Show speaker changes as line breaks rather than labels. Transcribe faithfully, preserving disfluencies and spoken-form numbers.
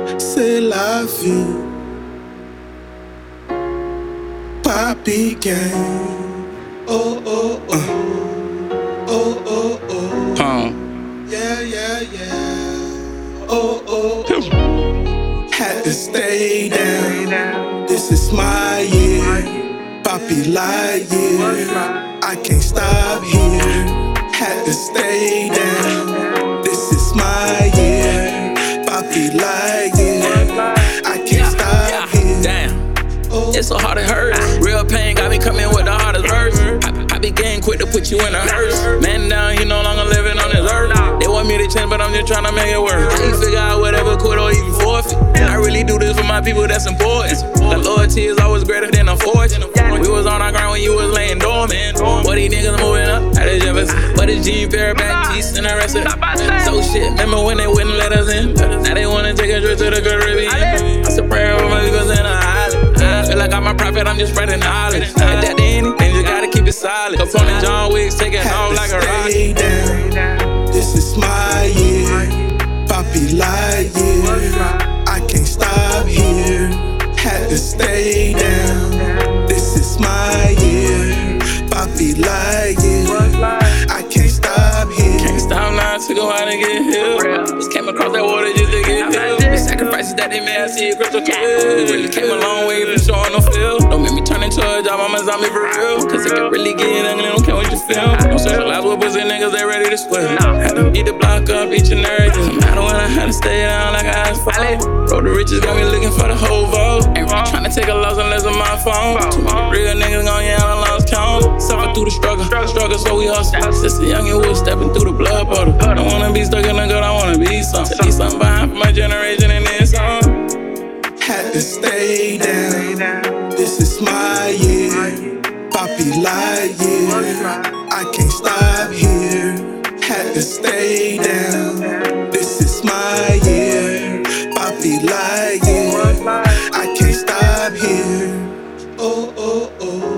C'est la vie. Papi gang. Oh, oh, oh. Oh, oh, oh.
Huh.
Yeah, yeah, yeah. Oh, oh, oh. Had to stay down. This is my year. Papi like yeah. I can't stop here. Had to stay down. This is my year. Papi like yeah. I can't stop here.
Damn. It's so hard it hurts. Real pain got me coming with the hardest verse. I, I be getting quick to put you in a hearse. Man down, you no longer living on this earth. They want me to change, but I'm just trying to make it work. How you figure out whatever quit or even forfeit? I really do this for my people, that's important. The loyalty is always greater than a fortune. We was on our ground when you was laying dormant. Boy, these niggas moving up out of Jefferson. But it's Gene, Paraback, Tease, and the rest of it. So shit, remember when they wouldn't let us in? Now they wanna take a trip to the Caribbean. I said prayer over my people in the island. I feel like I'm a prophet, I'm just spreading knowledge. If that to anything, just gotta keep it solid. Component John Wicks, taking off like a rock.
Down. This is my year. Papi like yeah. I can't stop here. Had to stay down. This is my year. Papi like yeah. I can't stop here.
Can't stop now to go out and get healed. Just came across that water just to get healed. The sacrifices that they made, I see it crystal clear. Really came a long way from showing no feel. Don't make me turn into a job, I'm a zombie for real. Cause it can really get ugly, don't care what you feel. Don't socialize with pussy niggas, they ready to split. Had to beat the block up each and every day. No matter when I had to stay down like I asked for. Bro, the riches got me looking for the whole vote. Ain't really trying to take a loss unless it's my phone. Too many real niggas gon' yell and lost count. Suffer through the struggle, struggle so we hustle. Since a youngin' was stepping through the blood puddle. Don't wanna be stuck in the gut, I wanna be something. Leave something behind for my generation in this song.
Had to stay down. This is my year. Papi like yeah. I can't stop here. Had to stay down. This is my year. Papi like yeah. I can't stop here. Oh, oh, oh.